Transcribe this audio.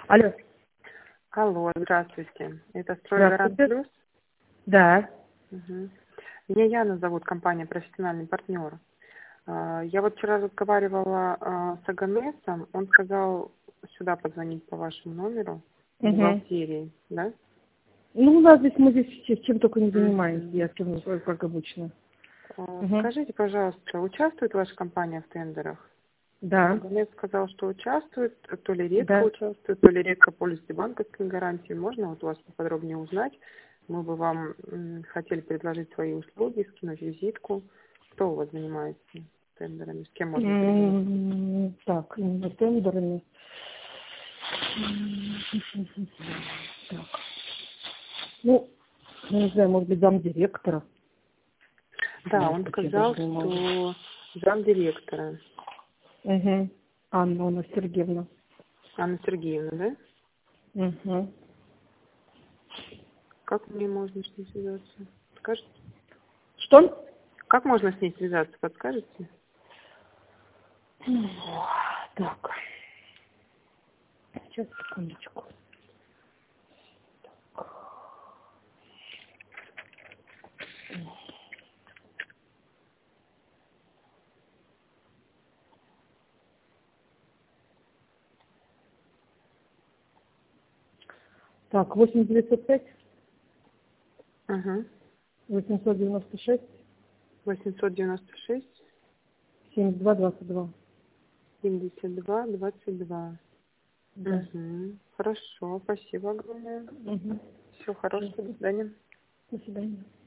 Алло. Алло, здравствуйте. Это «Стройгарант Здравствуйте. Плюс»? Да. Угу. Меня Яна зовут, компания «Профессиональный партнер». Я вот вчера разговаривала с Аганесом, он сказал сюда позвонить по вашему номеру, в Угу. бухгалтерии, да? Ну, у нас здесь, мы здесь чем только не занимаемся, Мгм. я скажу, как обычно. Угу. Скажите, пожалуйста, участвует ваша компания в тендерах? Да. Аганес сказал, что участвует, то ли редко Да. участвует, то ли редко пользуется банковской гарантией. Можно вот у вас поподробнее узнать? Мы бы вам хотели предложить свои услуги, скинуть визитку. Кто у вас занимается тендерами? С кем можно созвониться? Так, именно тендерами. Так. Ну, не знаю, может быть, замдиректора. Да, Может он быть, я сказал, даже не могу. что замдиректора Угу. Анна Сергеевна. Анна Сергеевна, да? Угу. Как мне можно с ней связаться? Подскажете? Что? Как можно с ней связаться? Подскажете? Так. Сейчас, секундочку. Так, 8905 Ага. 896 896 7222. 72 22. Да. Угу. Хорошо, спасибо огромное. Угу. Всего хорошего, до свидания. До свидания.